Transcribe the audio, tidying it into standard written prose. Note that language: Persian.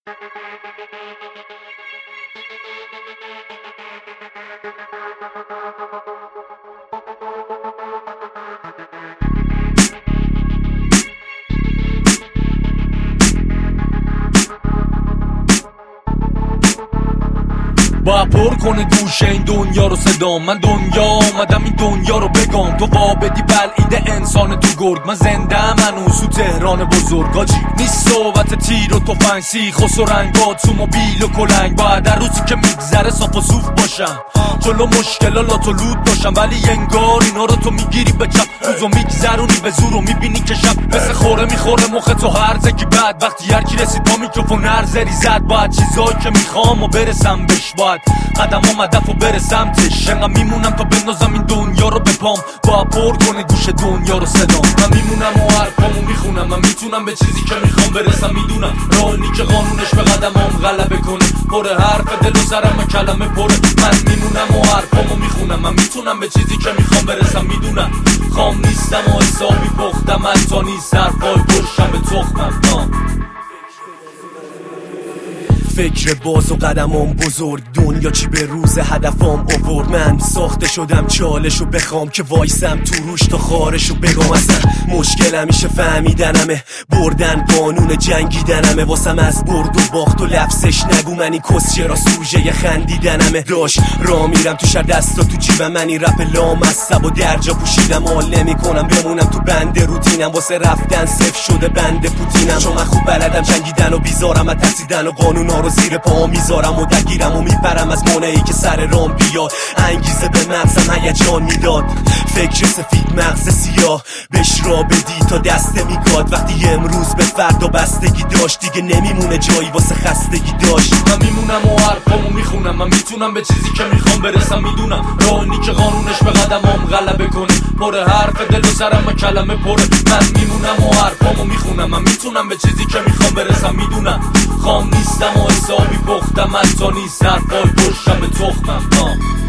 با پر کنه گوش این دنیا رو صدام. من دنیا آمدم این دنیا رو بگم. تو وابدی بلعیده انسان تو گرگ. من زنده منوس تو تهران بزرگاجی. نیست صحبت تیر و تفنگ سیخ و سرنگات تو موبیل و کلنگ. باید در روزی که میگذره صاف و صوف باشم، جلو مشکلا لات و لود باشم. ولی انگار اینا رو تو میگیری به چپ، روزو میگذرونی به زور و میبینی که شب مثل خوره میخوره مخ تو هر زکی. بعد وقتی هر کی رسید با میکروفون هرزری زد. باید چیزایی که میخوام و برسم بهش، باید قدمام هدف و برسمتش. انقدر میمونم تا بندازم این دنیا رو به پام. با پر کنه گوش دنیا رو صدام. من میمونم و حرفامو میخونم. من میتونم به چیزی که میخوام برسم. میدونم رانی که قانونش به قدمام غلبه کنه. پر حرف دل و سرم کلمه پره. من میمونم و حرفامو میخونم. من میتونم به چیزی که میخوام برسم. میدونم خام نیستم و حسابی پختم. حتی نیست حرفای برشم به تخمم. فکر باز و قدمام بزرگ. دنیا چی به روز هدفام آورد. من ساخته شدم چالشو بخوام که وایسم تو روش تا خارشو بگم. اصلا مشکل همیشه فهمیدنمه، بردن قانون جنگیدنمه. واسم از برد و باخت و لفظش نگو. من این کسچه را سوژه خندیدنمه. داش را میرم تو شهر دستا تو جیبم. من این رپ لامصب و درجا پوشیدم. حال نمی کنم بمونم تو بند روتینم. واسه رفتن صفر شده بند پوتینم. چون من خوب بلدم جنگیدن و بیزارم از ترسیدن و قانونا رو زیر پا میذارم و درگیرم و میپرم از مانعی که سر رام بیاد. انگیزه به مغزم هیجان میداد. فکر سفید مغز سیاه بهش را بدی تا دسته میگاد. وقتی امروز به فردا بستگی داشت، دیگه نمیمونه جایی واسه خستگی داشت. من میمونم و حرفامو میخونم. من میتونم به چیزی که میخوام برسم. میدونم راهی که قانونش به قدمام غلبه کنه. پر حرف دل و سرم کلمه پره. من میمونم و حرفامو میخونم. من میتونم به چیزی که میخوام برسم. میدونم خام نیستم و حسابی پختم. حتی نیست حرفای برشم به تخمم.